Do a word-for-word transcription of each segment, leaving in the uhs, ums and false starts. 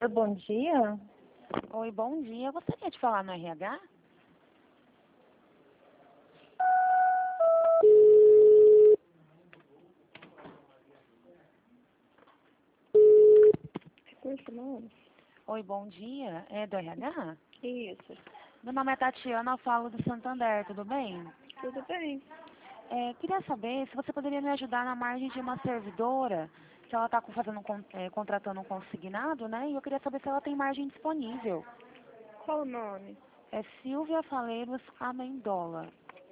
Bom dia. Oi, bom dia. Eu gostaria de falar no R H? Recurso humano? Oi, bom dia. É do R H? Isso. Meu nome é Tatiana, eu falo do Santander, tudo bem? Tudo bem. É, queria saber se você poderia me ajudar na margem de uma servidora, se ela está fazendo, um con- é, contratando um consignado, né? E eu queria saber se ela tem margem disponível. Qual o nome? É Silvia Faleiros Amendola.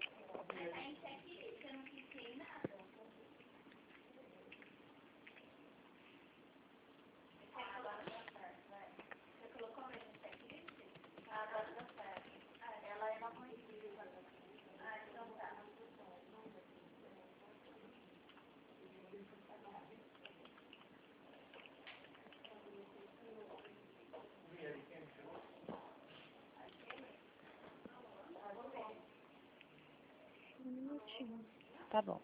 Um minutinho. Tá bom.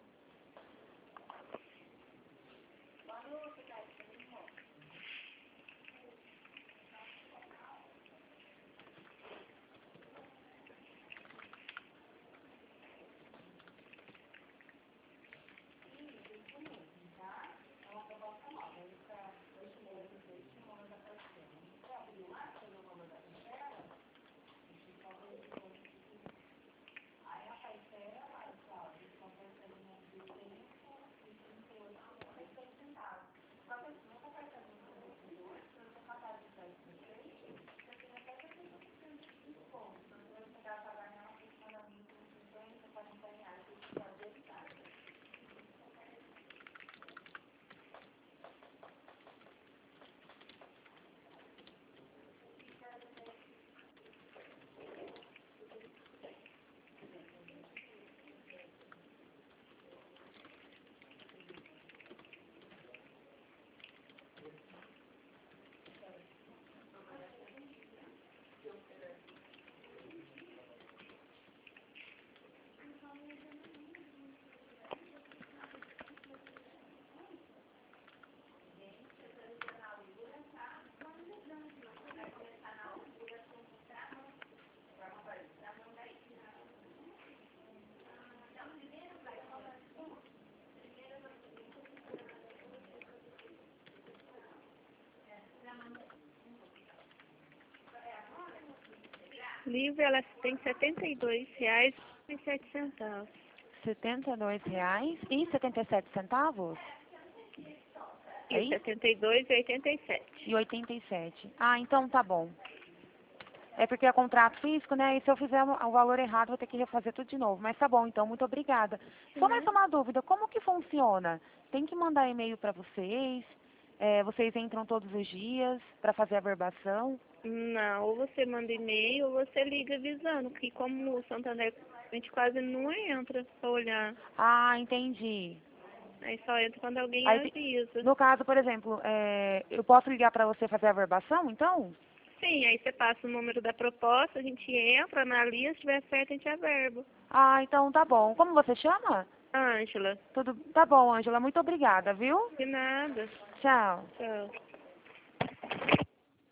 Livre, ela tem setenta e dois reais e sete centavos. setenta e dois reais e setenta e sete centavos? É E isso? setenta e dois e oitenta e sete. E oitenta e sete. Ah, então tá bom. É porque é contrato físico, né? E se eu fizer o valor errado, vou ter que refazer tudo de novo. Mas tá bom, então, muito obrigada. Só mais Né? uma dúvida, como que funciona? Tem que mandar e-mail para vocês? É, vocês entram todos os dias para fazer a verbação? Não, ou você manda e-mail ou você liga avisando que como o Santander a gente quase não entra pra olhar. Ah, entendi. Aí só entra quando alguém Aí, te- avisa. no caso, por exemplo, é, eu posso ligar para você fazer a verbação, então? Sim, aí você passa o número da proposta, a gente entra, analisa, se tiver certo a gente averba. Ah, então tá bom. Como você chama? Ângela, Tudo tá bom, Ângela. Muito obrigada, viu? de nada. Tchau. Tchau.